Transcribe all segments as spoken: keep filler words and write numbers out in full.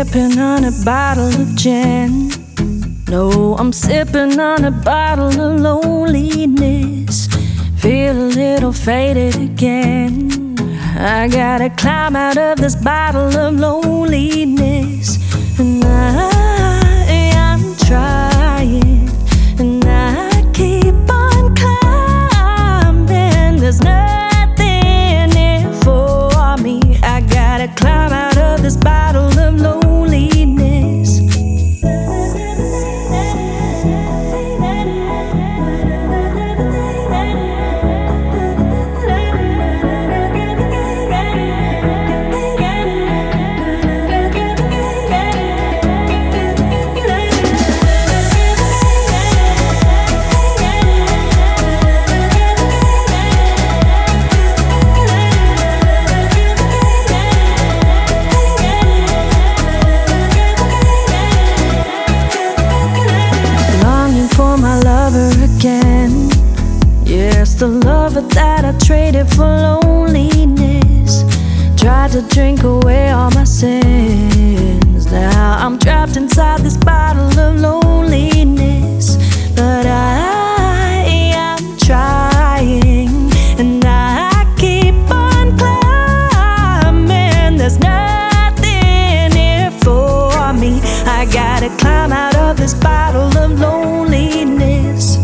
sipping on a bottle of gin. No, I'm sipping on a bottle of loneliness. Feel a little faded again. I gotta climb out of this bottle of loneliness. And I, I'm trying, and I keep on climbing. There's nothing here for me. I gotta climb out of this bottle of loneliness. Yes, the lover that I traded for loneliness. Tried to drink away all my sins. Now I'm trapped inside this bottle of loneliness. But I am trying, and I keep on climbing. There's nothing here for me. I gotta climb out of this bottle of loneliness.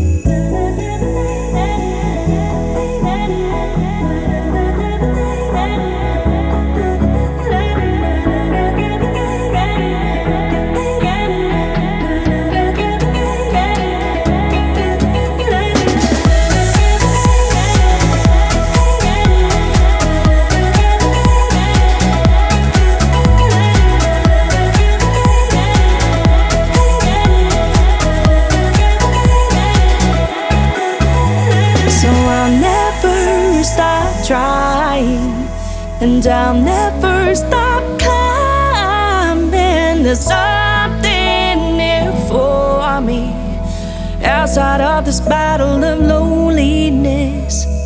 Trying, and I'll never stop climbing. There's something here for me outside of this battle of loneliness.